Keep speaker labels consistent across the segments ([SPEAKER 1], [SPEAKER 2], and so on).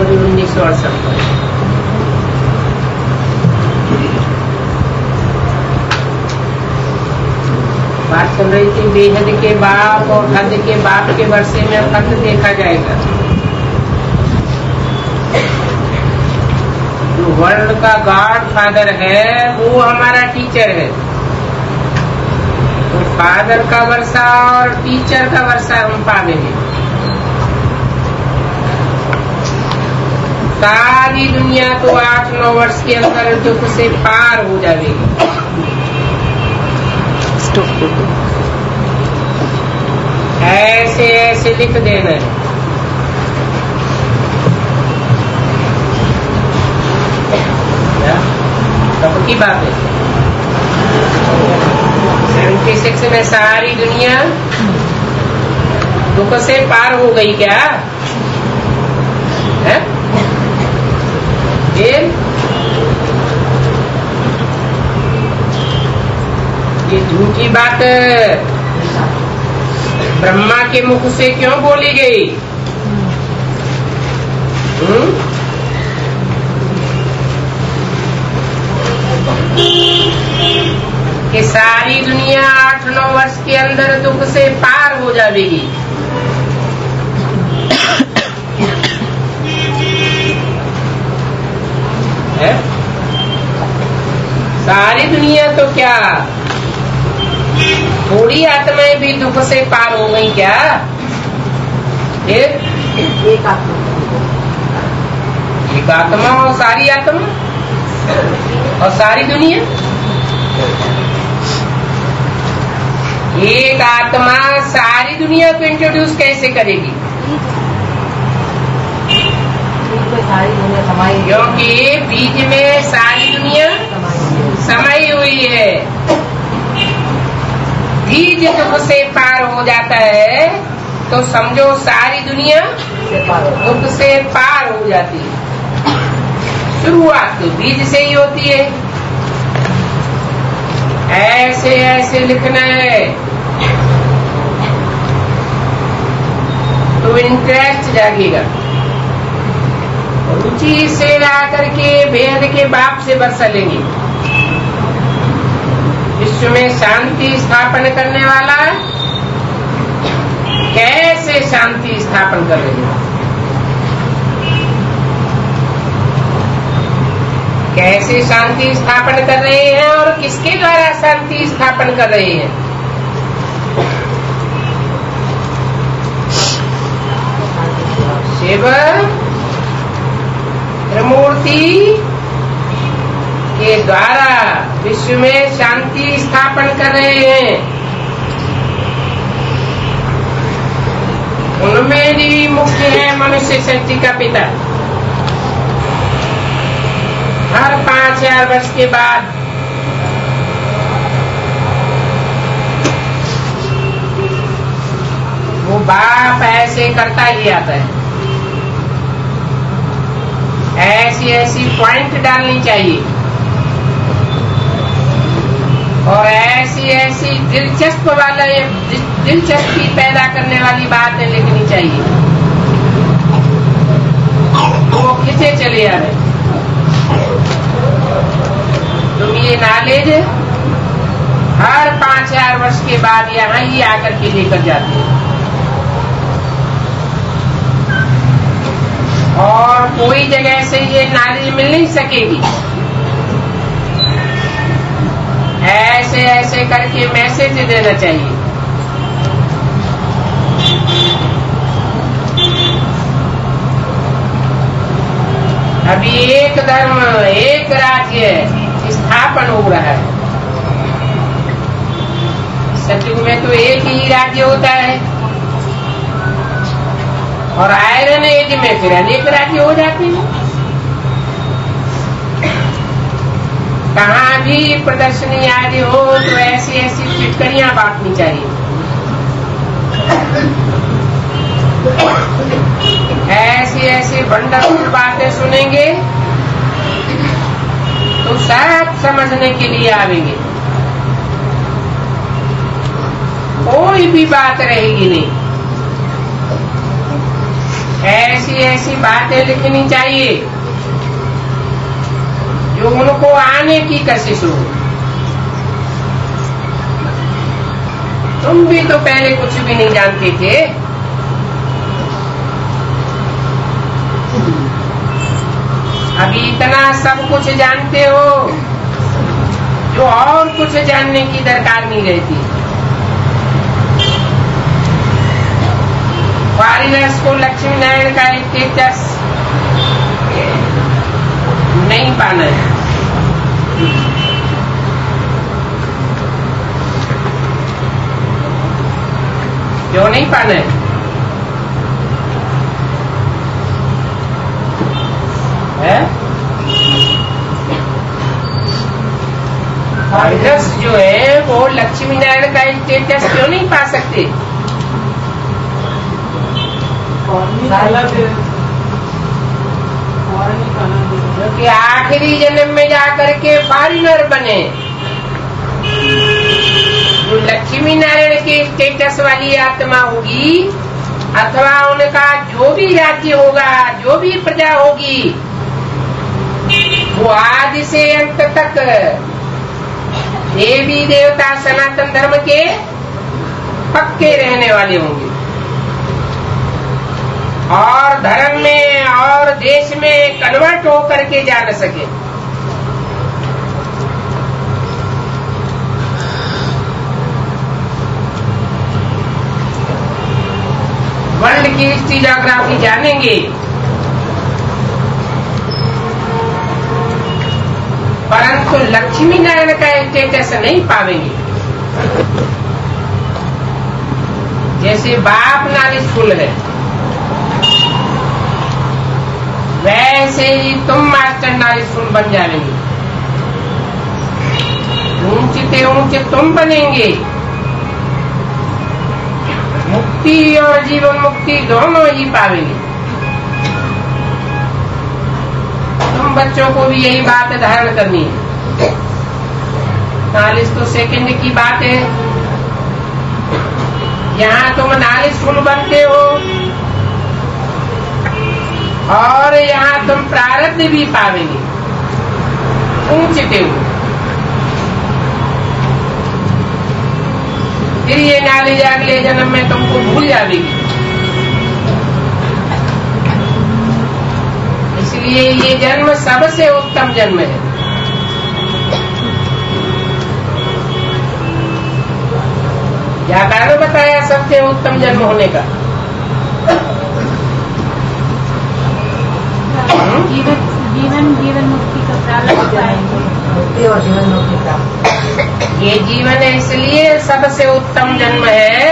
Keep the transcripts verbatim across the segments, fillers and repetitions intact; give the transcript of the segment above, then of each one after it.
[SPEAKER 1] जनवरी उन्नीस सौ अड़सठ में। बात चल रही थी बेहद के बाप और हद के बाप के वर्षे में फर्क देखा जाएगा। जो वर्ल्ड का गॉड फादर है वो हमारा टीचर है। तो फादर का वर्षा और टीचर का वर्षा हम पावेंगे। सारी दुनिया तो आठ नौ वर्ष के अंदर दुख से पार हो जाएगी। ऐसे ऐसे लिख देना है। कब की बात है? सेवेंटी सिक्स में सारी दुनिया दुख से पार हो गई क्या है? ये ये झूठी बात ब्रह्मा के मुख से क्यों बोली गई? हुँ? कि सारी दुनिया आठ नौ वर्ष के अंदर दुख से पार हो जाएगी। है? सारी दुनिया तो क्या थोड़ी आत्माएं भी दुख से पार हो गई क्या? एक आत्मा एक आत्मा और सारी आत्मा और सारी दुनिया। एक आत्मा सारी दुनिया को इंट्रोड्यूस कैसे करेगी? क्योंकि बीज में सारी दुनिया समाई हुई है। बीज दुख से पार हो जाता है तो समझो सारी दुनिया दुख से पार हो जाती है। शुरुआत तो बीज से ही होती है। ऐसे ऐसे लिखना है तो इंटरेस्ट जागेगा। रुचि से आकर के वेद के बाप से वर्षा लेंगे। विश्व में शांति स्थापन करने वाला कैसे शांति स्थापन कर रहे हैं? कैसे शांति स्थापन कर रहे हैं और किसके द्वारा शांति स्थापन कर रहे हैं? शिव त्रिमूर्ति के द्वारा विश्व में शांति स्थापन कर रहे हैं। उनमें भी मुख्य है मनुष्य शक्ति का पिता। हर पांच हजार वर्ष के बाद वो बाप ऐसे करता ही आता है। ऐसी ऐसी पॉइंट डालनी चाहिए और ऐसी ऐसी दिलचस्प वाला दिलचस्पी पैदा करने वाली बातें लिखनी चाहिए। वो किसे चले आ रहे? तुम ये नॉलेज हर पांच हजार वर्ष के बाद यहाँ ही आकर के लेकर जाते हैं और कोई जगह से ये नॉलेज मिल नहीं सकेगी। ऐसे ऐसे करके मैसेज देना चाहिए। अभी एक धर्म एक राज्य स्थापन हो रहा है। सतयुग में तो एक ही राज्य होता है और आयरन एज में फिर अनेक राज्य हो जाते हैं। कहाँ भी प्रदर्शनी आदि हो तो ऐसी ऐसी टिटकरियां बांटनी चाहिए। ऐसी ऐसी वंडरफुल बातें सुनेंगे तो सब समझने के लिए आवेंगे। कोई भी बात रहेगी नहीं। ऐसी ऐसी बातें लिखनी चाहिए जो उनको आने की कशिश हो। तुम भी तो पहले कुछ भी नहीं जानते थे। अभी इतना सब कुछ जानते हो जो और कुछ जानने की दरकार नहीं रहती। फॉरेनर्स को लक्ष्मी नारायण का स्टेटस नहीं पाना है। क्यों नहीं पाना है? है? फॉरेनर्स जो है वो लक्ष्मी नारायण का स्टेटस क्यों नहीं पा सकते? क्योंकि आखिरी जन्म में जाकर के फॉरेनर बने। जो लक्ष्मी नारायण के स्टेटस वाली आत्मा होगी अथवा उनका जो भी राज्य होगा, जो भी प्रजा होगी, वो आदि से अंत तक देवी देवता सनातन धर्म के पक्के रहने वाले होंगे और धर्म में और देश में कन्वर्ट होकर के जा न सके। वर्ल्ड की हिस्ट्री ज्योग्राफी जानेंगे परंतु लक्ष्मी नारायण का स्टेटस नहीं पावेंगे। जैसे बाप नालिशफुल है वैसे ही तुम मास्टर नालिशफुल बन जाएंगे। ऊंचे ऊंचे तुम बनेंगे। मुक्ति और जीवन मुक्ति दोनों ही पावेंगे। तुम बच्चों को भी यही बात धारण करनी है। नालिश तो सेकंड की बात है। यहाँ तुम नालिशफुल बनते हो और यहाँ तुम प्रारब्ध भी पावेंगे ऊंचते हो। फिर ये नालिश अगले जन्म में तुमको भूल जाएगी। इसलिए ये जन्म सबसे उत्तम जन्म है। क्या कारण बताया सबसे उत्तम जन्म होने का?
[SPEAKER 2] जीवन जीवन जीवन मुक्ति का प्रारंभ मुक्ति और जीवन मुक्ति का
[SPEAKER 1] ये जीवन इसलिए सबसे उत्तम जन्म है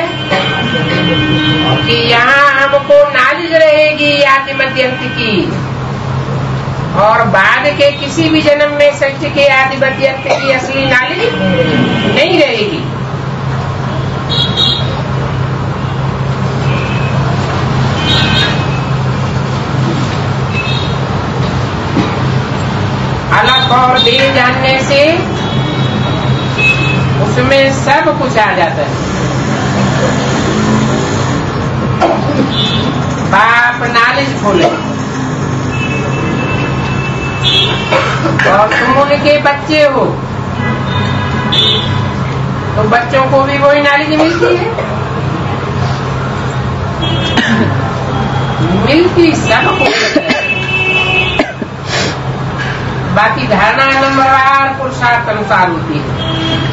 [SPEAKER 1] कि यहाँ हमको नालिज रहेगी आदि मध्यंत की और बाद के किसी भी जन्म में सत्य के आदि मध्यंत की असली नालिज नहीं रहेगी। अलग और दे जानने से उसमें सब कुछ आ जाता है। बाप नॉलेजफुल है और तुम उनके बच्चे हो तो बच्चों को भी वही नॉलेज मिलती है। मिलती सब को बाकी धारणा नंबरवार पुरुषार्थ अनुसार होती है।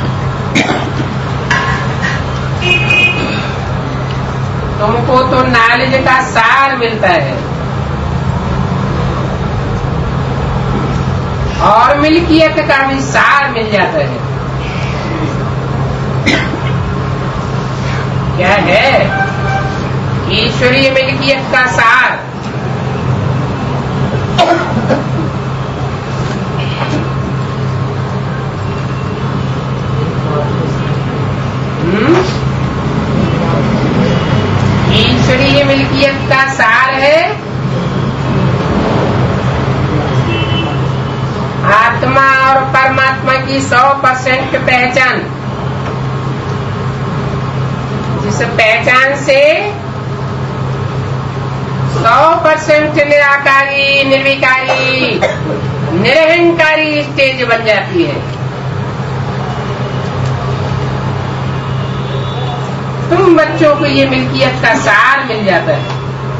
[SPEAKER 1] तुमको तो नॉलेज का सार मिलता है और मिल्कियत का भी सार मिल जाता है। क्या है? ईश्वरीय मिल्कियत का सार। ईश्वरीय मिल्कियत का सार है आत्मा और परमात्मा की सौ परसेंट पहचान, जिस पहचान से सौ परसेंट निराकारी, निर्विकारी, निरहंकारी स्टेज बन जाती है। तुम बच्चों को ये मिल्कियत का सार मिल जाता है।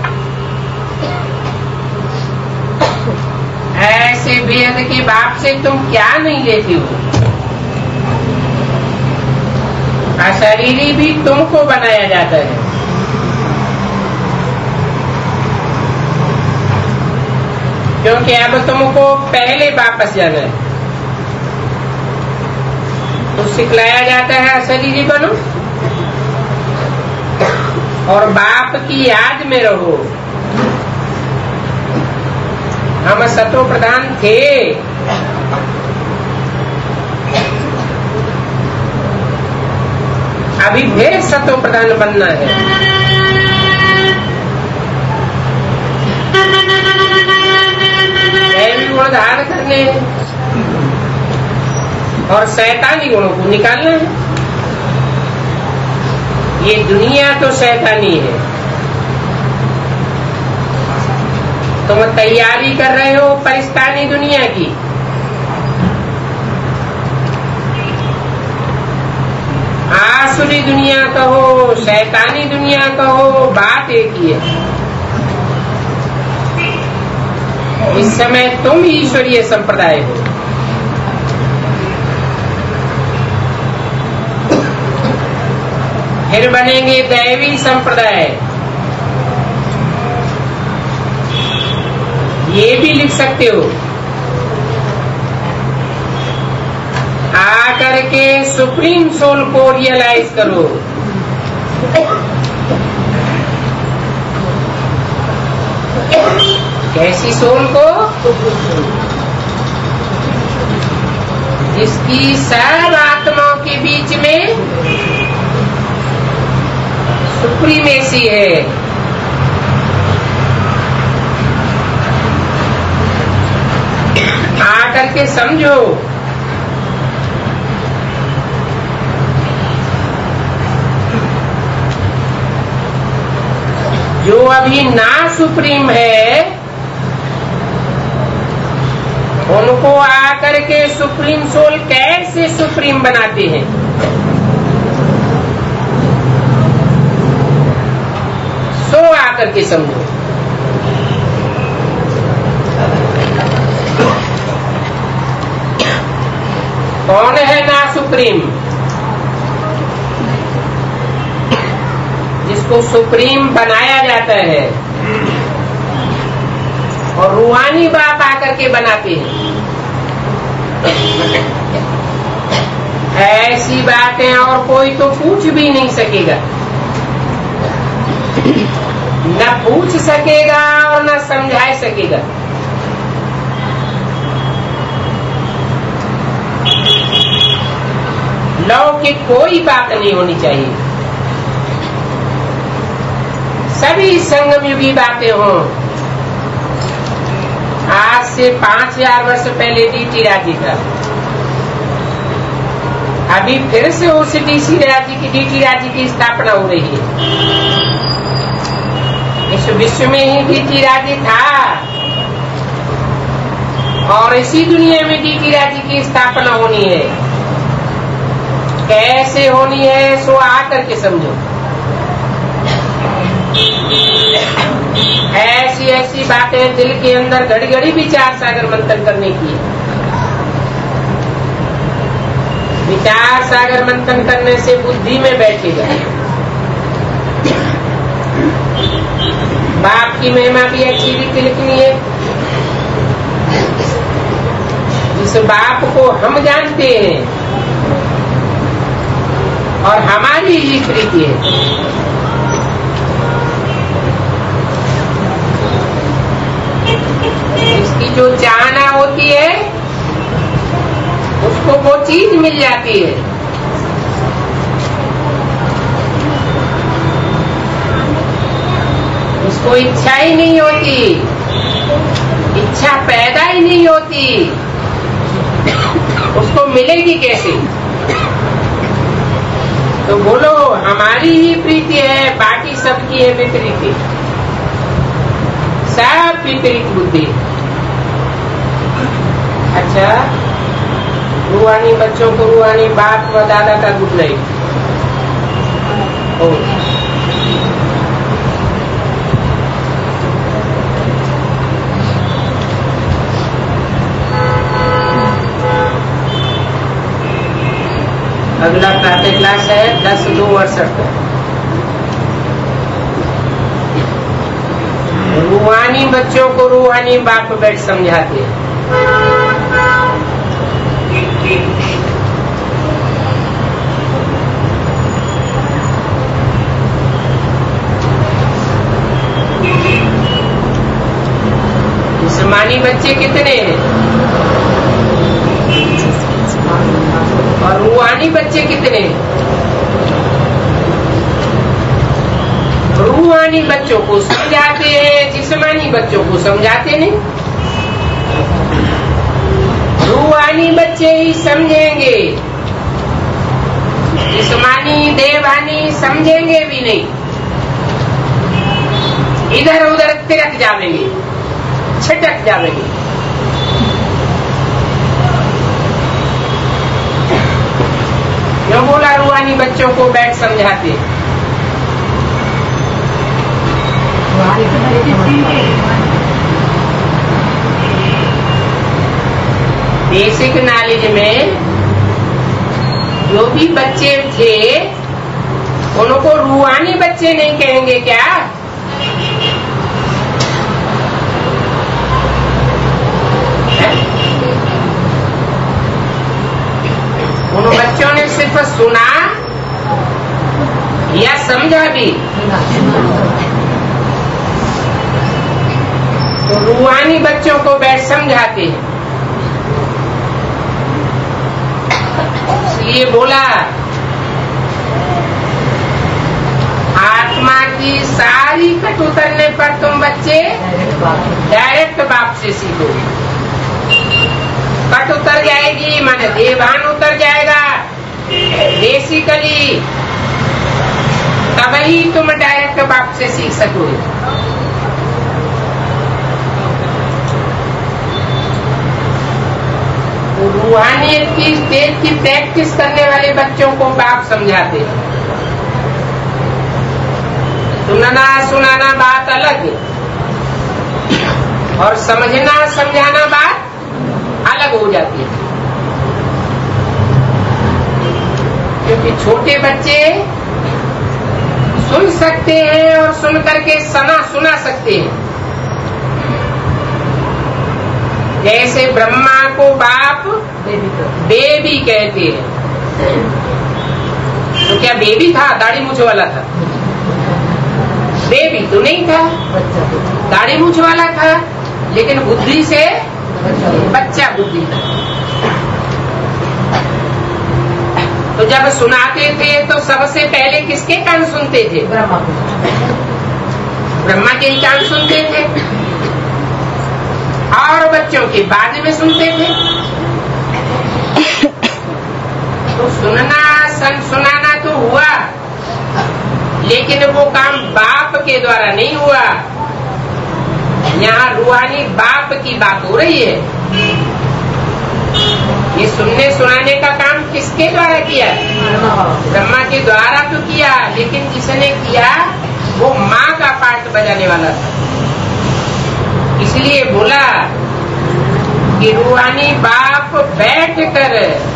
[SPEAKER 1] ऐसे बेहद के बाप से तुम क्या नहीं लेते हो। अशरीरी भी तुमको बनाया जाता है। क्योंकि अब तुमको पहले वापस जाना है, तो सिखलाया जाता है अशरीरी बनो और बाप की याद में रहो। हम सतो प्रधान थे, अभी फिर सतो प्रधान बनना है। दैवी गुण धारण करने हैं और शैतानी गुणों को निकालना है। ये दुनिया तो शैतानी है। तुम तैयारी कर रहे हो परिस्तानी दुनिया की। आसुरी दुनिया कहो, शैतानी दुनिया कहो, बात एक ही है। इस समय तुम ईश्वरीय संप्रदाय हो। फिर बनेंगे दैवी संप्रदाय। ये भी लिख सकते हो, आकर के सुप्रीम सोल को रियलाइज करो। कैसी सोल को? जिसकी सब आत्माओं के बीच में सुप्रीमेसी है। आकर के समझो, जो अभी ना सुप्रीम है, उनको आकर के सुप्रीम सोल कैसे सुप्रीम बनाते हैं। सो आकर के समझो। कौन है ना सुप्रीम? जिसको सुप्रीम बनाया जाता है और रूहानी बाप आकर के बनाते हैं। ऐसी बातें और कोई तो पूछ भी नहीं सकेगा, न पूछ सकेगा और न समझा सकेगा। लौकिक कोई बात नहीं होनी चाहिए। सभी संगम युगी बातें हों। आज से पांच हजार वर्ष पहले डीटी राज्य था, अभी फिर से उस डीसी राज्य की डीटी राज्य की स्थापना हो रही है। इस विश्व में ही डीटी राज्य था और इसी दुनिया में डीटी राज्य की स्थापना होनी है। कैसे होनी है सो आकर के समझो। ऐसी ऐसी बातें दिल के अंदर घड़ी घड़ी विचार सागर मंथन करने की है। विचार सागर मंथन करने से बुद्धि में बैठेगा। बाप की महिमा भी अच्छी रीति लिखनी है। जिस बाप को हम जानते हैं और हमारी ही प्रीति है, इसकी जो चाहना होती है उसको वो चीज मिल जाती है। इसको इच्छा ही नहीं होती, इच्छा पैदा ही नहीं होती, उसको मिलेगी कैसे? तो बोलो हमारी ही प्रीति है, बाकी सबकी है विपरीति। सब विपरीत बुद्धि। अच्छा, रूहानी बच्चों को रूहानी बाप व दादा का गुड लाइफ। अगला प्रातः क्लास है दस दो अड़सठ का। रूहानी बच्चों को रूहानी बाप बैठ समझाते हैं। जिस्मानी बच्चे कितने हैं और रूहानी बच्चे कितने हैं? रूहानी बच्चों को समझाते हैं, जिस्मानी बच्चों को समझाते नहीं। रूहानी बच्चे ही समझेंगे, जिस्मानी देवानी समझेंगे भी नहीं, इधर उधर तिरक जावेंगे, छिटक जावेंगे। क्यों बोला रूहानी बच्चों को बैठ समझाते? बेसिक नॉलेज में जो भी बच्चे थे उनको रूहानी बच्चे नहीं कहेंगे क्या? उन बच्चों ने सिर्फ सुना या समझा भी? तो रूहानी बच्चों को बैठ समझाते हैं। इसलिए बोला आत्मा की सारी कट उतरने पर तुम बच्चे डायरेक्ट बाप से सीखोगे। कट उतर जाएगी माने देवान उतर जाएगा बेसिकली, तभी तुम डायरेक्ट बाप से सीख सकोगे। रूहानियत की स्टेज की प्रैक्टिस करने वाले बच्चों को बाप समझाते हैं। सुनना सुनाना बात अलग और समझना समझाना बात अलग हो जाती है। क्योंकि छोटे बच्चे सुन सकते हैं और सुन करके सना सुना सकते हैं। जैसे ब्रह्मा को बाप बेबी कहते हैं, तो क्या बेबी था? दाढ़ी मूछ वाला था? बेबी तो नहीं था, दाढ़ी मूछ वाला था, लेकिन बुद्धि से बच्चा बुद्धि था। तो जब सुनाते थे तो सबसे पहले किसके कान सुनते थे? ब्रह्मा ब्रह्मा के ही कान सुनते थे और बच्चों के बाद में सुनते थे। तो सुनना सन सुनाना तो हुआ, लेकिन वो काम बाप के द्वारा नहीं हुआ। यहाँ रूहानी बाप की बात हो रही है। ये सुनने सुनाने का काम किसके द्वारा किया? ब्रह्मा के द्वारा तो किया, लेकिन जिसने किया वो माँ का पार्ट बजाने वाला था। इसलिए बोला कि रूहानी बाप बैठ कर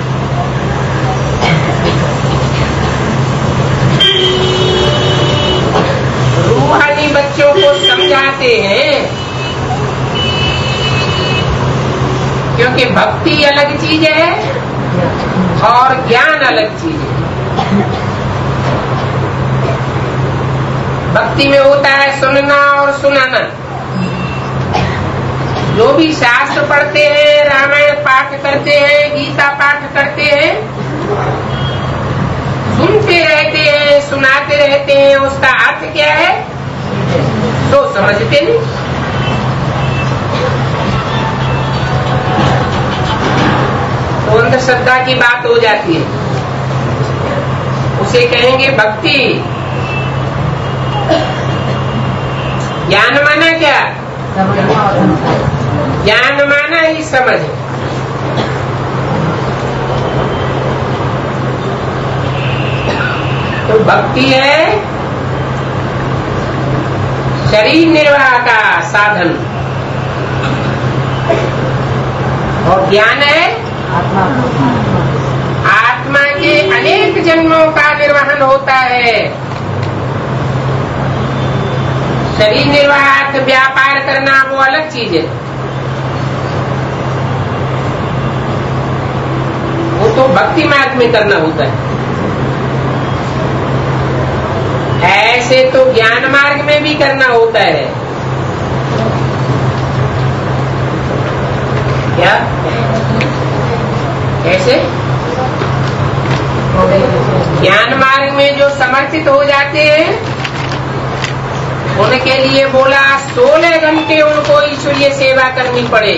[SPEAKER 1] रूहानी बच्चों को समझाते हैं। क्योंकि भक्ति अलग चीज है और ज्ञान अलग चीज है। भक्ति में होता है सुनना और सुनाना। जो भी शास्त्र पढ़ते हैं, रामायण पाठ करते हैं, गीता पाठ करते हैं, सुनते रहते हैं, सुनाते रहते हैं, उसका अर्थ क्या है तो समझते नहीं। तो अंधश्रद्धा की बात हो जाती है, उसे कहेंगे भक्ति। ज्ञान माना क्या? ज्ञान माना ही समझ। तो भक्ति है शरीर निर्वाह का साधन और ज्ञान है आत्मा के अनेक जन्मों का निर्वहन होता है। शरीर निर्वाह व्यापार करना वो अलग चीज है, वो तो भक्ति मार्ग में करना होता है। ऐसे तो ज्ञान मार्ग में भी करना होता है। क्या कैसे? ज्ञान मार्ग में जो समर्पित हो जाते हैं उनके लिए बोला सोलह घंटे उनको ईश्वरीय सेवा करनी पड़े।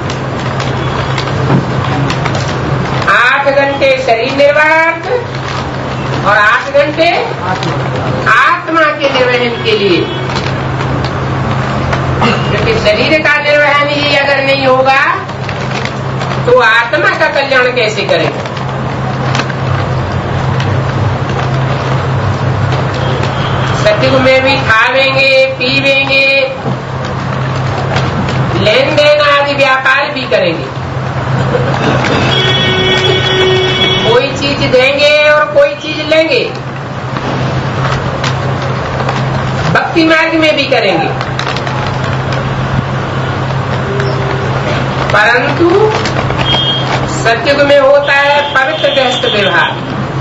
[SPEAKER 1] आठ घंटे शरीर निर्वाह और आठ घंटे आत्मा के निर्वहन के लिए, क्योंकि शरीर का निर्वहन ही अगर नहीं होगा तो आत्मा का कल्याण कैसे करेगा? सतयुग में भी खावेंगे पीवेंगे, लेन देन आदि व्यापार भी करेंगे, कोई चीज देंगे और कोई चीज लेंगे। भक्ति मार्ग में भी करेंगे, परंतु सतयुग में होता है पवित्र गृहस्थ व्यवहार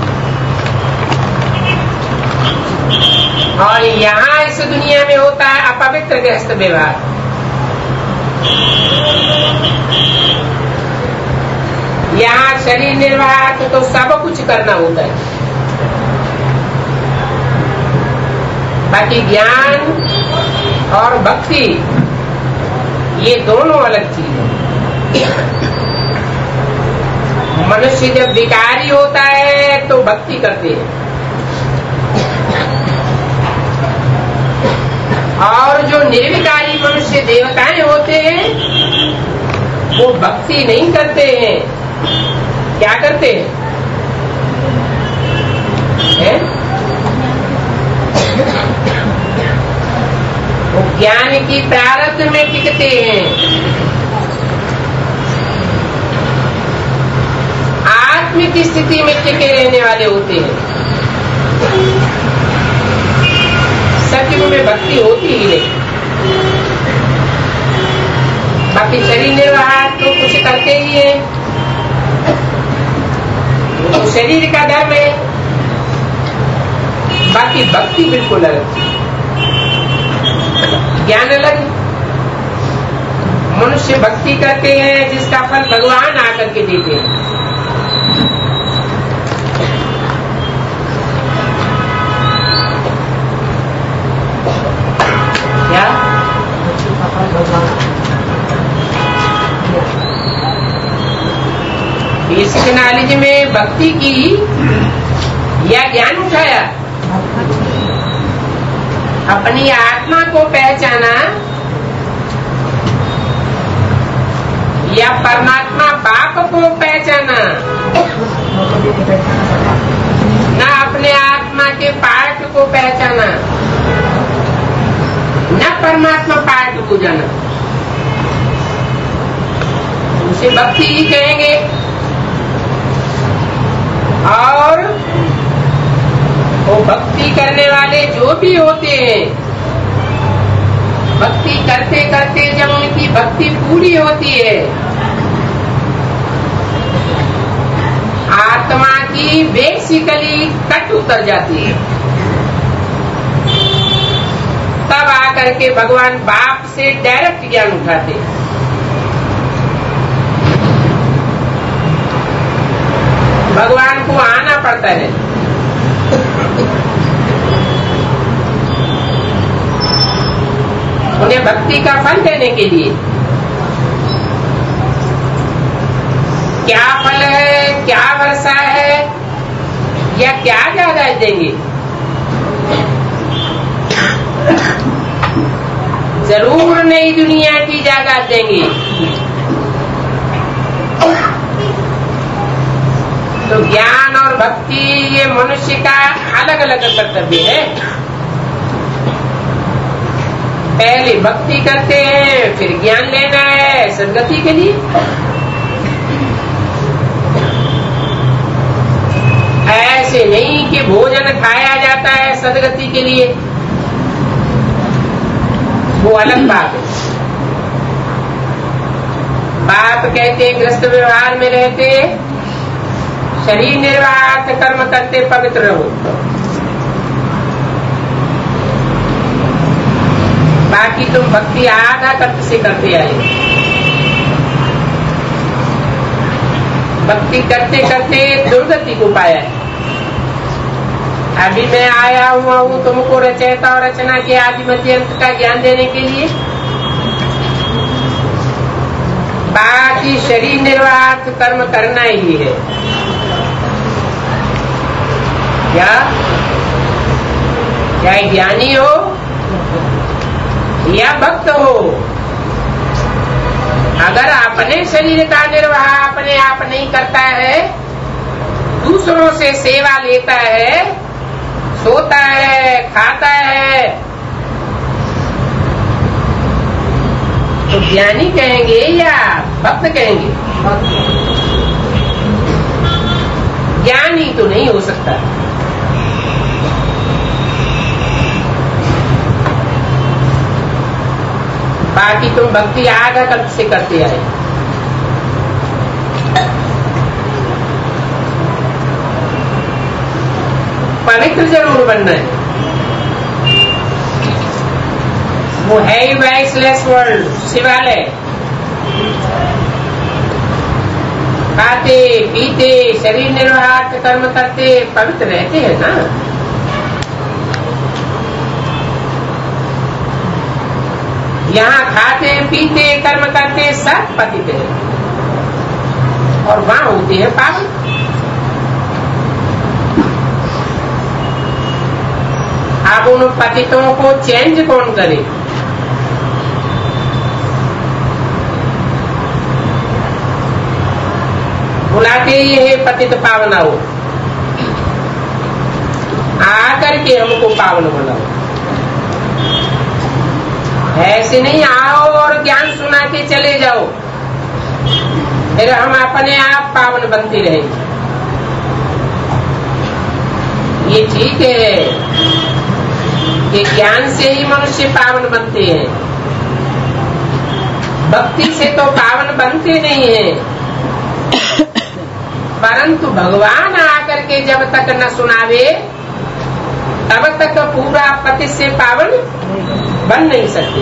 [SPEAKER 1] और यहाँ इस दुनिया में होता है अपवित्र गृहस्थ व्यवहार। यहाँ शरीर निर्वाह तो सब कुछ करना होता है, बाकी ज्ञान और भक्ति ये दोनों अलग चीज है। मनुष्य जब विकारी होता है तो भक्ति करते हैं और जो निर्विकारी मनुष्य देवताएं होते हैं वो भक्ति नहीं करते हैं। क्या करते हैं, है? वो ज्ञान की प्रारब्ध में टिकते हैं, आत्मिक स्थिति में टिके रहने वाले होते हैं। सतयुग में भक्ति होती ही नहीं, बाकी शरीर निर्वाह तो कुछ करते ही है, तो शरीर का धर्म है, बाकी भक्ति बिल्कुल अलग, ज्ञान अलग। मनुष्य भक्ति करते हैं जिसका फल भगवान आकर के देते हैं। क्या बेसिक नॉलेज में भक्ति की या ज्ञान उठाया, अपनी आत्मा को पहचाना या परमात्मा बाप को पहचाना, न अपने आत्मा के पार्ट को पहचाना, न परमात्मा पार्ट को जाना, उसे भक्ति ही कहेंगे। और वो भक्ति करने वाले जो भी होते हैं, भक्ति करते करते जब उनकी भक्ति पूरी होती है, आत्मा की बेसिकली कट उतर जाती है, तब आकर के भगवान बाप से डायरेक्ट ज्ञान उठाते हैं। भगवान को आना पड़ता है, उन्हें भक्ति का फल देने के लिए। क्या फल है, क्या वर्षा है, या क्या ज्यादा देंगे? जरूर नई दुनिया की जागा देंगे। तो ज्ञान और भक्ति ये मनुष्य का अलग अलग कर्तव्य है। पहले भक्ति करते हैं, फिर ज्ञान लेना है सदगति के लिए। ऐसे नहीं कि भोजन खाया जाता है सदगति के लिए, वो अलग बात है। बाप कहते गृहस्थ व्यवहार में रहते, शरीर निर्वाह कर्म करते पवित्र रहो। बाकी तुम भक्ति आधा कर्त से करते आए। भक्ति करते करते दुर्गति को पाया है। अभी मैं आया हुआ हूँ तुमको रचयिता और रचना के आदि मध्य अंत का ज्ञान देने के लिए। बाकी शरीर निर्वाह कर्म करना ही है। क्या चाहे ज्ञानी हो या भक्त हो, अगर अपने शरीर का निर्वाह अपने आप नहीं करता है, दूसरों से सेवा लेता है, सोता है, खाता है, तो ज्ञानी कहेंगे या भक्त कहेंगे? ज्ञानी तो नहीं हो सकता। बाकी तुम भक्ति आधा कर्त से करते आए। पवित्र जरूर बनना है। वो है ही वाइसलेस वर्ल्ड, शिवालय। खाते पीते शरीर निर्वाह कर्म करते पवित्र रहते हैं ना। यहाँ खाते पीते कर्म करते सब पतित है और वहां होते हैं पाप। अब उन पतितों को चेंज कौन करे? बुलाते ही है पतित पावना हो, आकर के हमको पावन बनाओ। ऐसे नहीं आओ और ज्ञान सुना के चले जाओ, फिर हम अपने आप पावन बनते रहेंगे। ये ठीक है कि ज्ञान से ही मनुष्य पावन बनते हैं, भक्ति से तो पावन बनते नहीं हैं। परंतु भगवान आकर के जब तक न सुनावे तब तक पूरा पति से पावन बन नहीं सकते।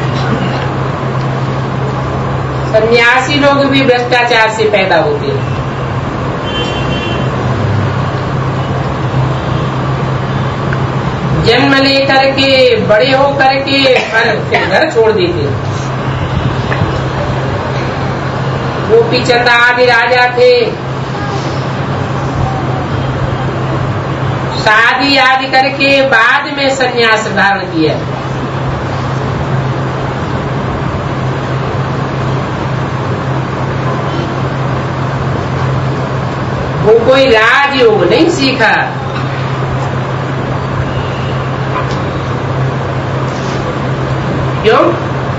[SPEAKER 1] सन्यासी लोग भी भ्रष्टाचार से पैदा होते हैं। जन्म लेकर के बड़े हो करके फिर घर छोड़ देते हैं। गोपीचंद आदि राजा थे, शादी आदि करके बाद में सन्यास धारण किया। वो कोई राजयोग नहीं सीखा। क्यों?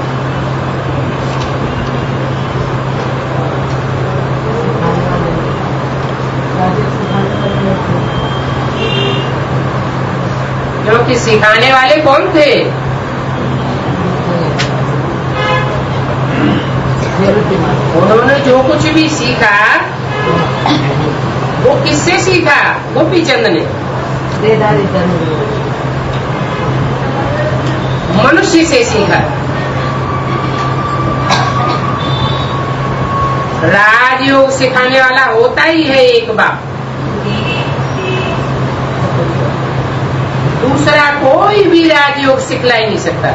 [SPEAKER 1] क्योंकि सिखाने वाले कौन थे? उन्होंने जो कुछ भी सीखा वो किससे सीखा? गोपीचंद ने। मनुष्य से सीखा। राजयोग सिखाने वाला होता ही है एक बाप, दूसरा कोई भी राजयोग सिखला ही नहीं सकता।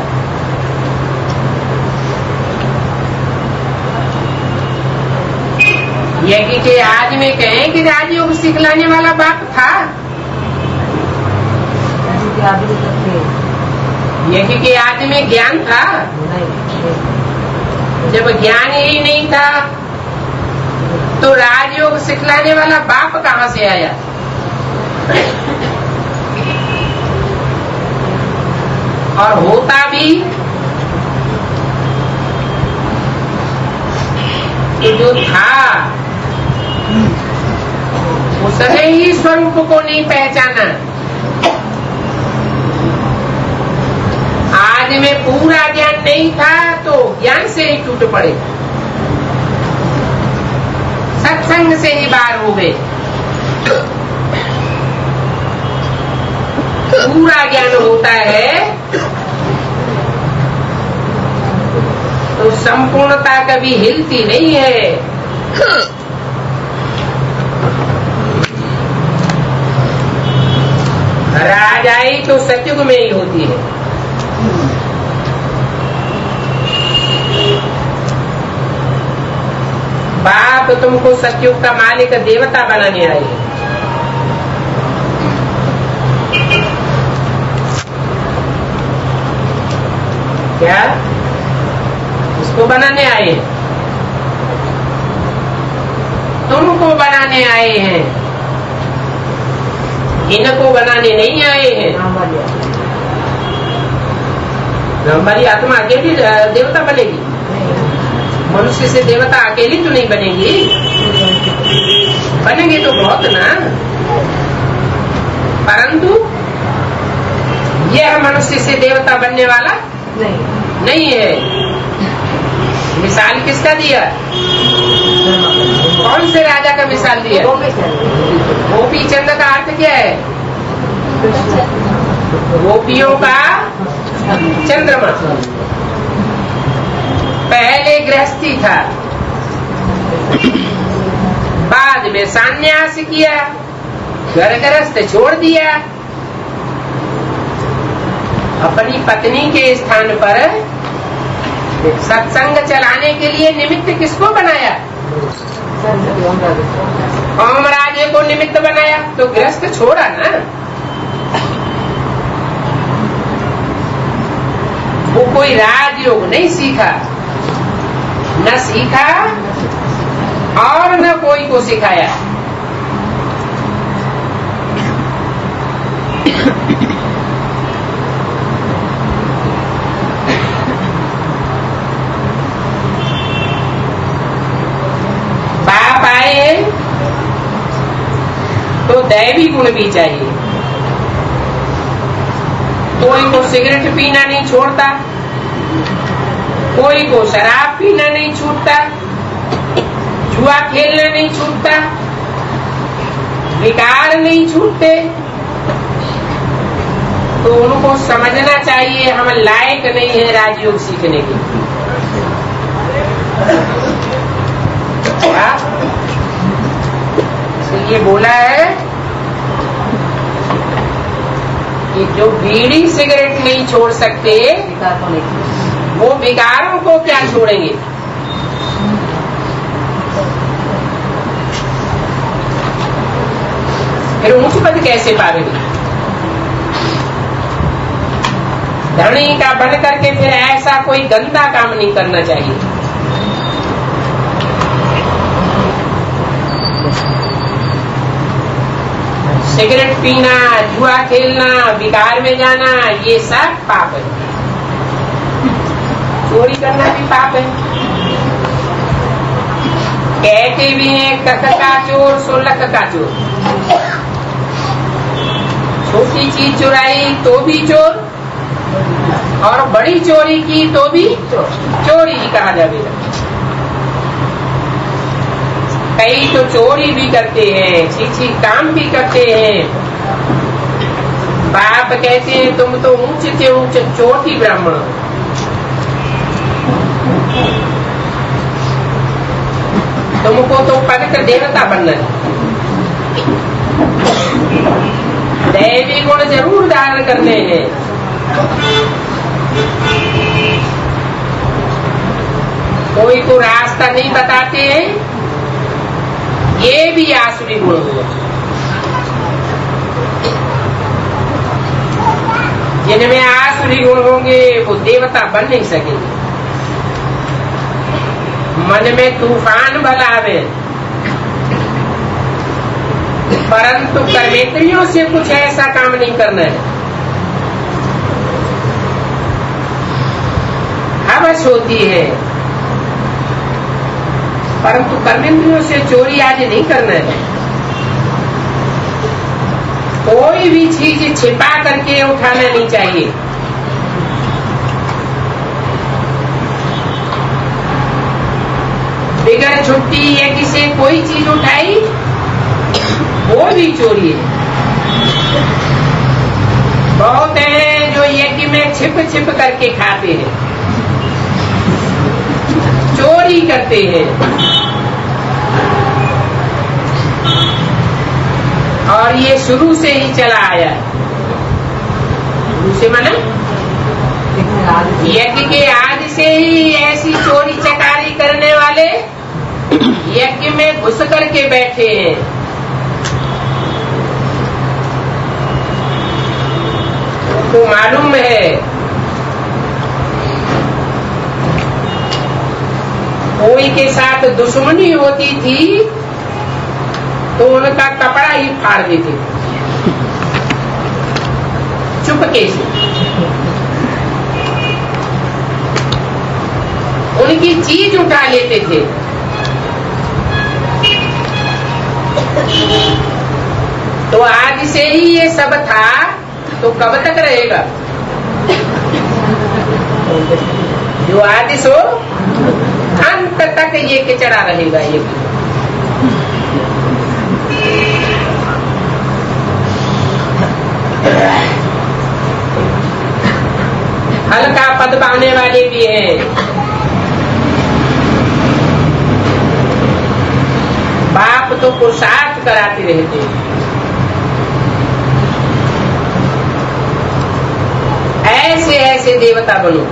[SPEAKER 1] यज्ञ के आज में कहें कि राजयोग सिखलाने वाला बाप था। यज्ञ के आज में ज्ञान था। जब ज्ञान ही नहीं था तो राजयोग सिखलाने वाला बाप कहाँ से आया? और होता भी तो जो था उसने ही स्वरूप को नहीं पहचाना। आज में पूरा ज्ञान नहीं था तो ज्ञान से ही टूट पड़े, सत्संग से ही बाहर हो गए। पूरा ज्ञान होता है तो संपूर्णता कभी हिलती नहीं है। राजाई तो सतयुग में ही होती है। बाप तुमको सतयुग का मालिक देवता बनाने आए हैं। क्या इसको बनाने आए हैं? तुमको बनाने आए हैं, इनको बनाने नहीं आए हैं। हमारी आत्मा अकेली देवता बनेगी? मनुष्य से देवता अकेली तो नहीं बनेगी, बनेंगे तो बहुत ना। परंतु यह मनुष्य से देवता बनने वाला नहीं, नहीं है। मिसाल किसका दिया? कौन से राजा का मिसाल दिया? गोपी चंद का अर्थ क्या है? गोपियों का चंद्रमा। पहले गृहस्थी था, बाद में संन्यास किया, घर गृहस्थ छोड़ दिया। अपनी पत्नी के स्थान पर सत्संग चलाने के लिए निमित्त किसको बनाया? ओम राजे को निमित्त बनाया, तो गृहस्थ छोड़ा ना। वो कोई राजयोग नहीं सीखा, न सीखा और न कोई को सिखाया। बाप आए तो दैवी गुण भी चाहिए। कोई को सिगरेट पीना नहीं छोड़ता, कोई को शराब पीना नहीं छूटता, जुआ खेलना नहीं छूटता, विकार नहीं छूटते। तो उनको समझना चाहिए हम लायक नहीं है राजयोग सीखने के। इसलिए बोला है कि जो बीड़ी सिगरेट नहीं छोड़ सकते वो विकारों को क्या छोड़ेंगे? फिर ऊंच पद कैसे पावेंगे? धनी का बन करके फिर ऐसा कोई गंदा काम नहीं करना चाहिए। सिगरेट पीना, जुआ खेलना, विकार में जाना, ये सब पाप है। चोरी करना भी पाप है। कहते भी हैं कख का चोर सो लख का चोर। छोटी चीज चुराई तो भी चोर, और बड़ी चोरी की तो भी चोरी ही कहा जाएगा। कई तो चोरी भी करते हैं, छीछी काम भी करते हैं। बाप कहते हैं तुम तो ऊंचे से ऊंचे चोटी ब्राह्मण। तुमको तो पवित्र देवता बनना है। दैवी गुण जरूर धारण करने हैं। कोई को रास्ता नहीं बताते हैं, ये भी आसुरी गुण हुआ। जिनमें आसुरी गुण होंगे वो देवता बन नहीं सकेंगे। मन में तूफान भलावे, परंतु कर्मेंद्रियों से कुछ ऐसा काम नहीं करना है। हवस होती है, परंतु कर्मेंद्रियों से चोरी आज नहीं करना है। कोई भी चीज छिपा करके उठाना नहीं चाहिए। बिगर छुट्टी या किसी कोई चीज उठाई वो भी चोरी है। बहुत हैं जो यज्ञ में छिप छिप करके खाते हैं, चोरी करते हैं। और ये शुरू से ही चला आया है। शुरू से माना यज्ञ के आदि से ही ऐसी चोरी चकारी करने वाले यज्ञ में घुस करके बैठे हैं। तो मालूम है कोई के साथ दुश्मनी होती थी तो उनका कपड़ा ही फाड़ देते थे चुपके से। उनकी चीज उठा लेते थे। तो आज से ही ये सब था तो कब तक रहेगा? जो आदि सो अंत तक ये किचड़ा रहेगा। ये हल्का पद पाने वाले भी हैं, बाप तो पुरुषार्थ कराते रहते हैं। ऐसे ऐसे देवता बनो।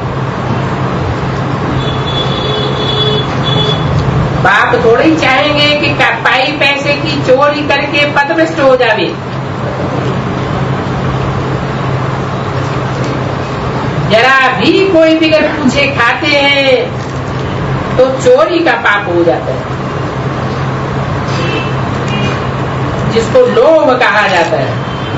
[SPEAKER 1] बाप थोड़े ही चाहेंगे कि पाई पैसे की चोरी करके पदभ्रष्ट हो जावे। जरा भी कोई बिगर पूछे खाते हैं तो चोरी का पाप हो जाता है, जिसको लोभ कहा जाता है।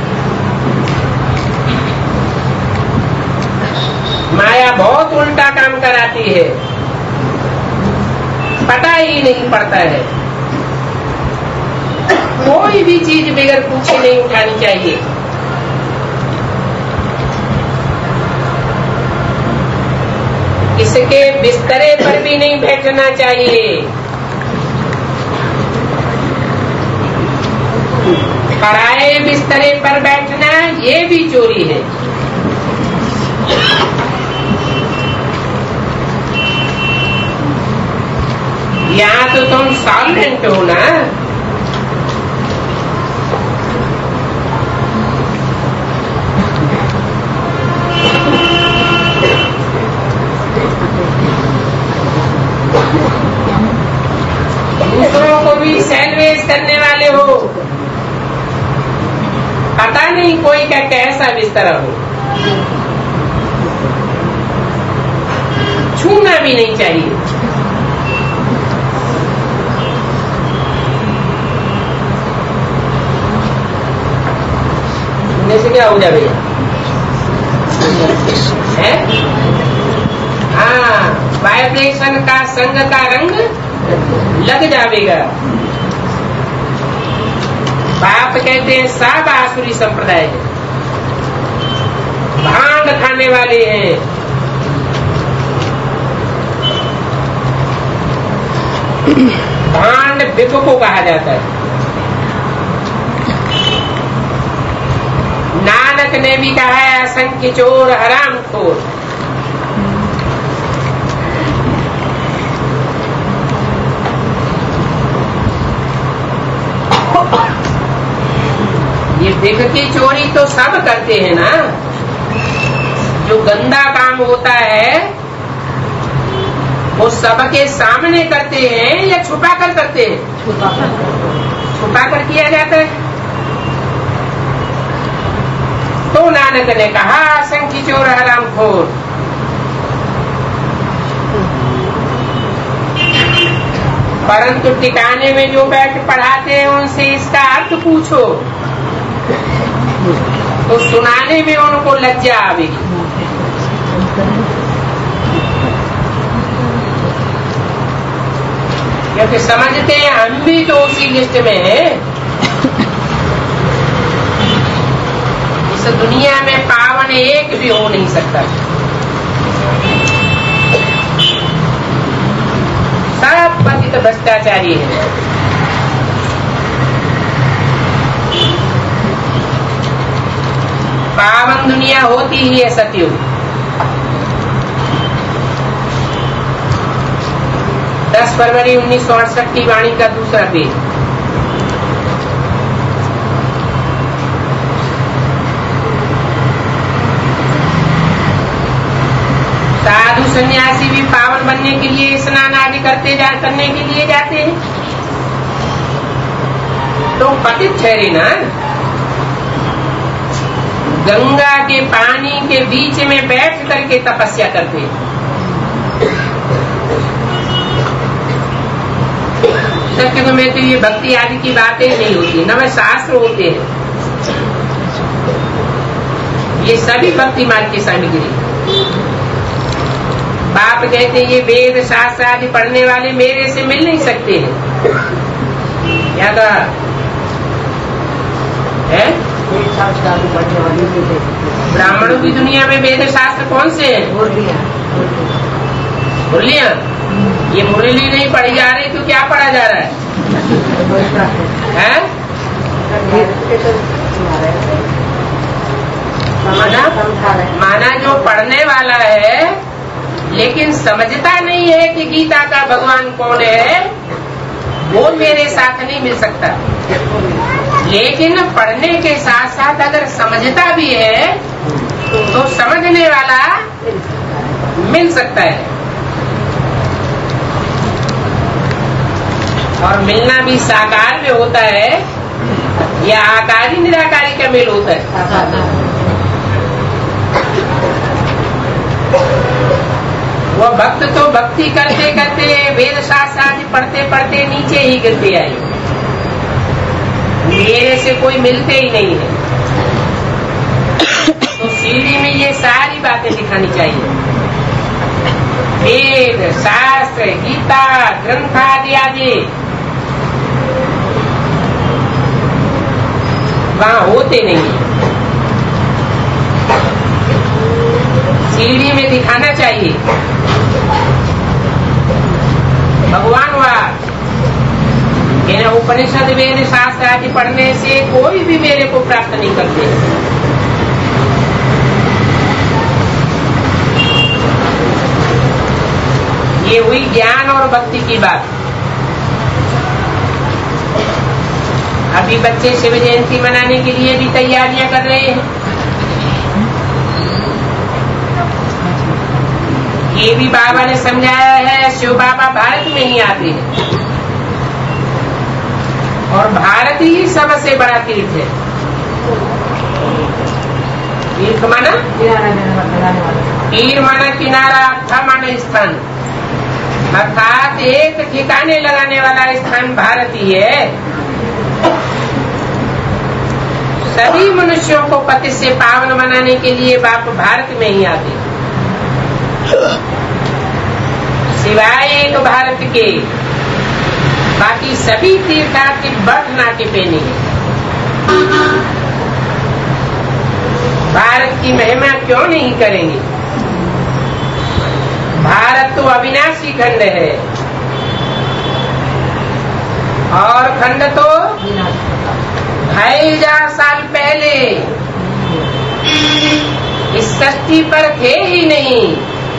[SPEAKER 1] माया बहुत उल्टा काम कराती है, पता ही नहीं पड़ता है। कोई भी चीज बिगर पूछे नहीं उठानी चाहिए। किसके बिस्तरे पर भी नहीं बैठना चाहिए। पराए बिस्तरे पर बैठना ये भी चोरी है। यहाँ तो तुम सॉल्वेंट हो ना, दूसरों को भी सैलवेज करने वाले हो। पता नहीं कोई का कैसा बिस्तरा हो, छूना भी नहीं चाहिए। से क्या हो जाएगा? है हाँ, वाइब्रेशन का संग का रंग लग जाएगा। बाप कहते हैं सब आसुरी संप्रदाय है, भांग खाने वाले हैं। भांड विप को कहा जाता है। नानक ने भी कहा है असंख्य चोर हराम खोर। ये देख के चोरी तो सब करते हैं ना। जो गंदा काम होता है वो सबके सामने करते हैं या छुपा कर करते हैं? छुपा कर किया जाता है। तो नानक ने कहा असंख्य चोर हराम खोर। परंतु ठिकाने में जो बैठ पढ़ाते हैं उनसे इसका अर्थ पूछो तो सुनाने में उनको लज्जा आवेगी। क्योंकि समझते हैं हम भी तो उसी लिस्ट में हैं। इस दुनिया में पावन एक भी हो नहीं सकता, सब पतित भ्रष्टाचारी है। पावन दुनिया होती ही है सतयुग। दस फरवरी उन्नीस सौ अड़सठ की वाणी का दूसरा पेज। साधु सन्यासी भी पावन बनने के लिए स्नान आदि करते जा करने के लिए जाते हैं तो पतित ठहरे ना। गंगा के पानी के बीच में बैठ करके तपस्या करते हैं। सत्य में तो ये भक्ति आदि की बातें नहीं होती, न वे शास्त्र होते हैं। ये सभी भक्ति मार्ग की सामग्री। बाप कहते हैं ये वेद शास्त्र आदि पढ़ने वाले मेरे से मिल नहीं सकते हैं। क्या कहा है? ब्राह्मणों की दुनिया में वेद शास्त्र कौन से हैं? मुरलियाँ। ये मुरली नहीं पढ़ी जा रही तो क्या पढ़ा जा रहा है? है? माना माना जो पढ़ने वाला है लेकिन समझता नहीं है कि गीता का भगवान कौन है, वो मेरे साथ नहीं मिल सकता। लेकिन पढ़ने के साथ साथ अगर समझता भी है तो समझने वाला मिल सकता है। और मिलना भी साकार में होता है या आकारी निराकारी का मेल होता है। वो भक्त तो भक्ति करते करते वेद शास्त्र आदि पढ़ते पढ़ते नीचे ही गिरते आए। मेरे से कोई मिलते ही नहीं है। तो सीढ़ी में ये सारी बातें दिखानी चाहिए। वेद शास्त्र गीता ग्रंथ आदि आदि वहाँ होते नहीं। सीढ़ी में दिखाना चाहिए भगवान वाद। उपनिषद वेद शास्त्र आदि पढ़ने से कोई भी मेरे को प्राप्त नहीं करते। ये हुई ज्ञान और भक्ति की बात। अभी बच्चे शिव जयंती मनाने के लिए भी तैयारियां कर रहे हैं। ये भी बाबा ने समझाया है, शिव बाबा भारत में ही आते हैं और भारत ही सबसे बड़ा तीर्थ है। तीर्थ माना तीर माना किनारा, अर्था माना स्थान, अर्थात एक ठिकाने लगाने वाला स्थान भारत ही है। सभी मनुष्यों को पति से पावन बनाने के लिए बाप भारत में ही आते हैं। सिवाय एक भारत के बाकी सभी तीर्थार्थी बर्थ नाके पे नहीं है। भारत की महिमा क्यों नहीं करेंगे? भारत तो अविनाशी खंड है और खंड तो ढाई हजार साल पहले इस सृष्टि पर थे ही नहीं,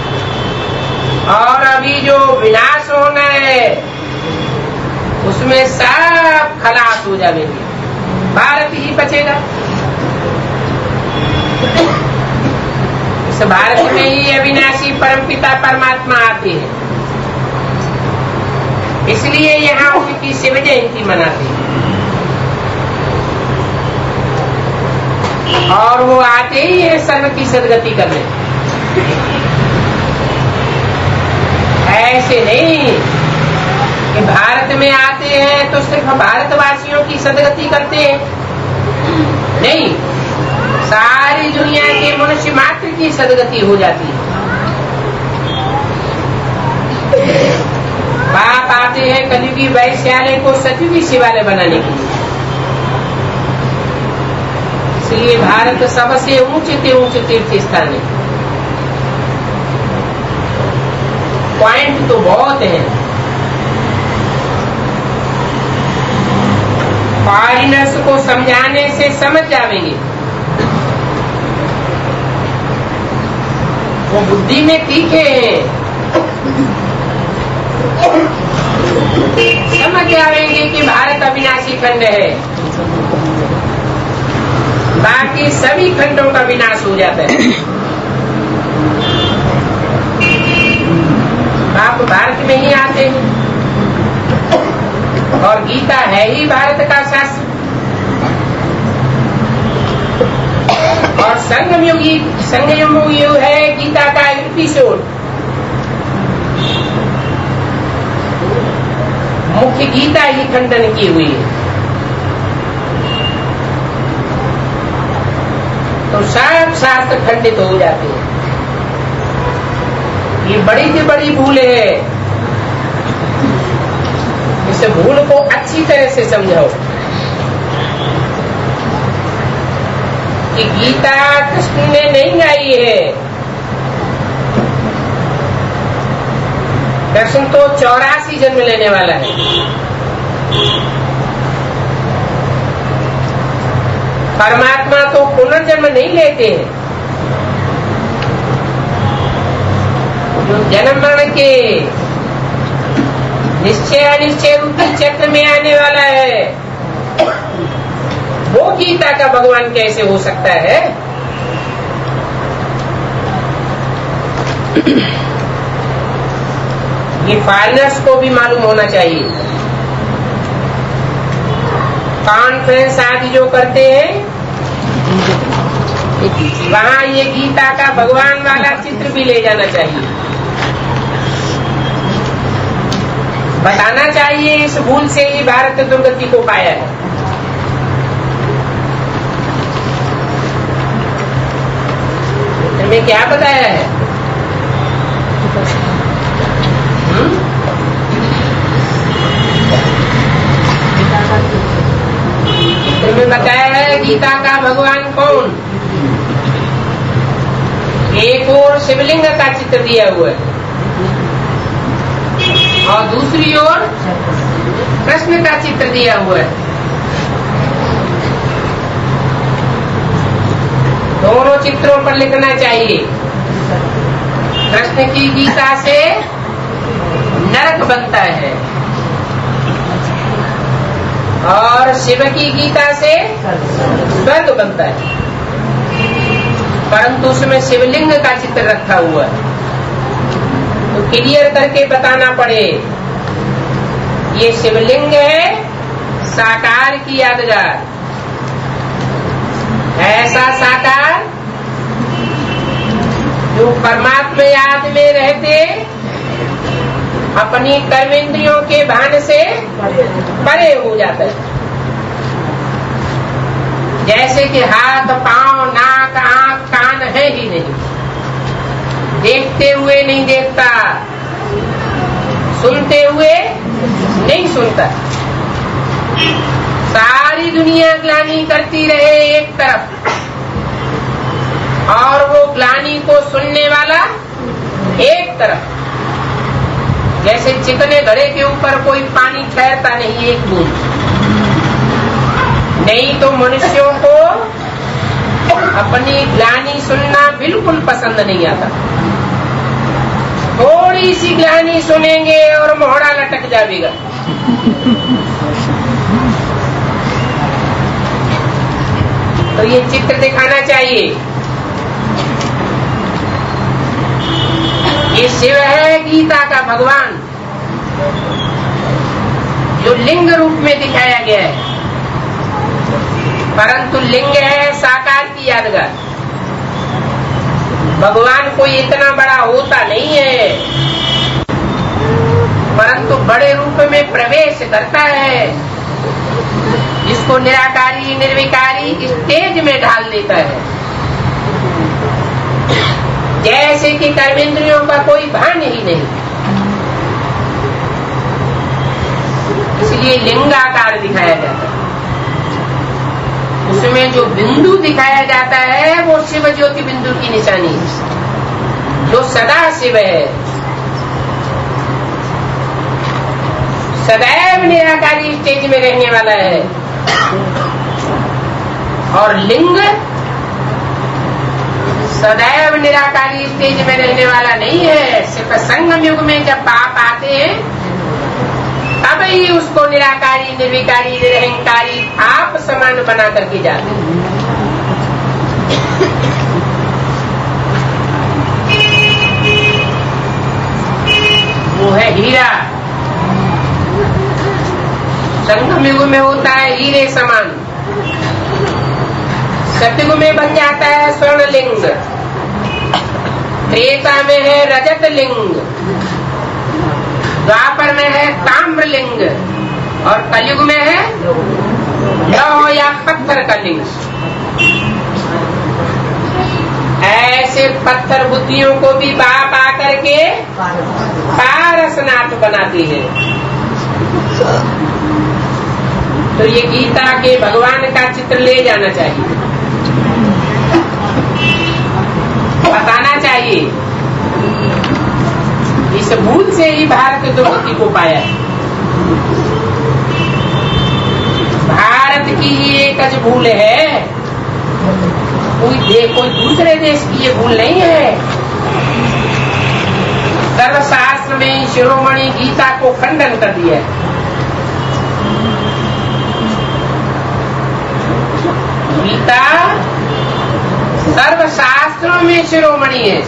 [SPEAKER 1] और अभी जो विनाश होना है उसमें सब खलास हो जाएंगे, भारत ही बचेगा। इस भारत में ही अविनाशी परमपिता परमात्मा आते हैं, इसलिए यहाँ उनकी शिव जयंती मनाते हैं। और वो आते ही है सर्व की सदगति करने, ऐसे नहीं कि भारत में आते हैं तो सिर्फ भारतवासियों की सदगति करते हैं, नहीं, सारी दुनिया के मनुष्य मात्र की सदगति हो जाती है। बाप आते हैं कलयुगी वैश्यालय को सतयुगी शिवालय बनाने के लिए। इसलिए भारत सबसे ऊंचे से ऊंचे तीर्थ स्थान है। पॉइंट तो बहुत हैं, फॉरिनर्स को समझाने से समझ जाएंगे, वो बुद्धि में तीखे हैं, समझ जाएंगे कि भारत अविनाशी खंड है, बाकी सभी खंडों का विनाश हो जाता है। आप भारत में ही आते हैं और गीता है ही भारत का शास्त्र, और संगम युगी संगम युग है गीता का एपिसोड। मुख्य गीता ही खंडन की हुई है, तो सब शास्त्र खंडित हो जाते हैं। ये बड़ी से बड़ी भूल है, इस भूल को अच्छी तरह से समझाओ कि गीता कृष्ण ने नहीं गाई है। कृष्ण तो चौरासी जन्म लेने वाला है, परमात्मा तो पुनर्जन्म नहीं लेते हैं। जो जन्म मरण के निश्चय अनिश्चय रूपी चक्र में आने वाला है, वो गीता का भगवान कैसे हो सकता है? ये फॉरेनर्स को भी मालूम होना चाहिए। कॉन्फ्रेंस आदि जो करते हैं वहाँ ये गीता का भगवान वाला चित्र भी ले जाना चाहिए, बताना चाहिए इस भूल से ही भारत दुर्गति को पाया है। में क्या बताया है? में बताया है गीता का भगवान कौन? एक और शिवलिंग का चित्र दिया हुआ है और दूसरी ओर कृष्ण का चित्र दिया हुआ है। दोनों चित्रों पर लिखना चाहिए, कृष्ण की गीता से नरक बनता है और शिव की गीता से स्वर्ग बनता है, परंतु उसमें शिवलिंग का चित्र रखा हुआ है। तो क्लियर करके बताना पड़े ये शिवलिंग है साकार की यादगार, ऐसा साकार जो परमात्मा याद में रहते अपनी कर्मेंद्रियों के भान से परे हो जाता है। जैसे कि हाथ पांव नाक आंख कान है ही नहीं, देखते हुए नहीं देखता, सुनते हुए नहीं सुनता, सारी दुनिया ग्लानि करती रहे एक तरफ और वो ग्लानि को सुनने वाला एक तरफ। जैसे चिकने घड़े के ऊपर कोई पानी ठहरता नहीं एक बूंद, नहीं तो मनुष्यों को अपनी ग्लानि सुनना बिल्कुल पसंद नहीं आता। थोड़ी सी ग्लानि सुनेंगे और मोहरा लटक जाएगा। तो ये चित्र दिखाना चाहिए। ये शिव है गीता का भगवान, जो लिंग रूप में दिखाया गया है, परंतु लिंग है साकार की यादगार। भगवान कोई इतना बड़ा होता नहीं है, परंतु बड़े रूप में प्रवेश करता है, जिसको निराकारी निर्विकारी स्टेज में ढाल देता है। जैसे कि कर्मेंद्रियों का कोई भान ही नहीं, इसलिए लिंगाकार दिखाया जाता है। उसमें जो बिंदु दिखाया जाता है वो शिव ज्योति बिंदु की निशानी है, जो सदा शिव है, सदैव निराकारी स्टेज में रहने वाला है। और लिंग सदैव निराकारी स्टेज में रहने वाला नहीं है। सिर्फ संगम युग में जब पाप आते हैं तब ही उसको निराकारी निर्विकारी निरहंकारी आप समान बना करके जाते हैं। वो है हीरा, संगम युग में होता है हीरे समान, सतयुग में बन जाता है स्वर्ण लिंग, त्रेता में है रजत लिंग, द्वापर में है ताम्र लिंग और कलयुग में है लौह या पत्थर का लिंग। ऐसे पत्थर बुद्धियों को भी बाप आकर के पारसनाथ बनाती है। तो ये गीता के भगवान का चित्र ले जाना चाहिए, बताना चाहिए। इस भूल से ही भारत दुर्गति को पाया है। भारत की ही एक अज भूल है, कोई दे, कोई दूसरे देश की ये भूल नहीं है। सर्वशास्त्र में शिरोमणि गीता को खंडन कर दिया है। गीता सर्वशास्त्रों में शिरोमणि है,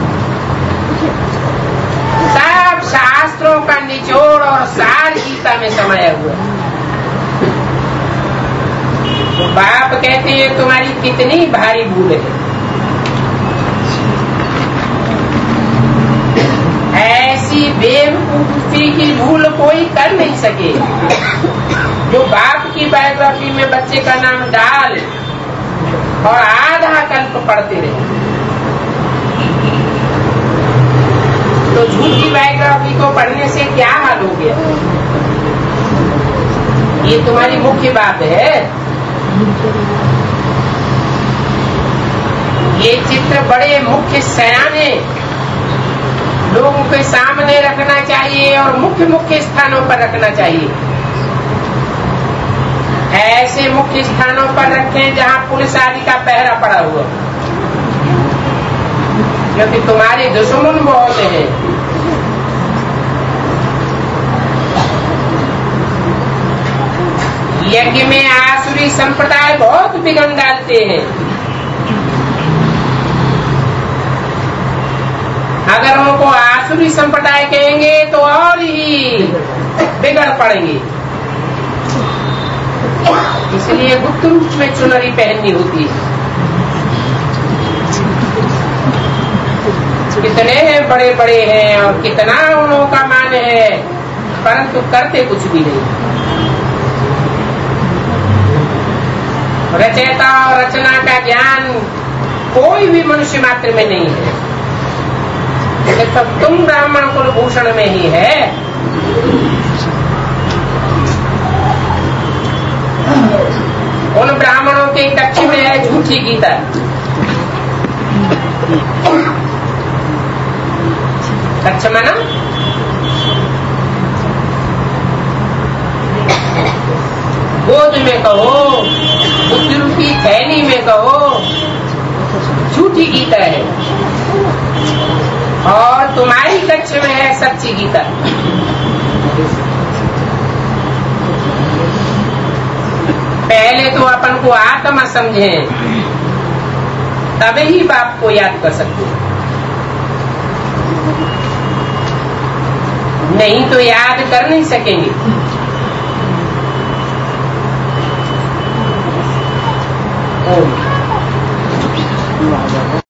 [SPEAKER 1] सब शास्त्रों का निचोड़ और सार गीता में समाया हुआ है। तो बाप कहते हैं तुम्हारी कितनी भारी भूल है। ऐसी बेवकूफी की भूल कोई कर नहीं सके जो बाप की बायोग्राफी में बच्चे का नाम डाल और आधा कल्प पढ़ते रहे। तो झूठी बायोग्राफी को पढ़ने से क्या हाल हो गया? ये तुम्हारी मुख्य बात है। ये चित्र बड़े मुख्य सयाने लोगों के सामने रखना चाहिए और मुख्य मुख्य स्थानों पर रखना चाहिए। ऐसे मुख्य स्थानों पर रखें जहां पुलिस आदि का पहरा पड़ा हुआ, क्योंकि तुम्हारे दुश्मन बहुत हैं। यज्ञ में आसुरी संप्रदाय बहुत बिगड़ डालते हैं। अगर उनको आसुरी संप्रदाय कहेंगे तो और ही बिगड़ पड़ेंगे। इसलिए गुप्त रूप में चुनरी पहननी होती है। कितने बड़े बड़े हैं और कितना उन्हों का मान है, परंतु करते कुछ भी नहीं। रचयिता और रचना का ज्ञान कोई भी मनुष्य मात्र में नहीं है, सिर्फ तुम ब्राह्मण कुलभूषण में ही है। उन ब्राह्मणों के कक्ष में है झूठी गीता। कक्ष माना गोद में कहो, बुद्धि रूपी थैली में कहो, झूठी गीता है। और तुम्हारी कक्ष में है सच्ची गीता। पहले तो अपन को आत्मा समझें, तभी ही बाप को याद कर सकते हैं, नहीं तो याद कर नहीं सकेंगे। ओम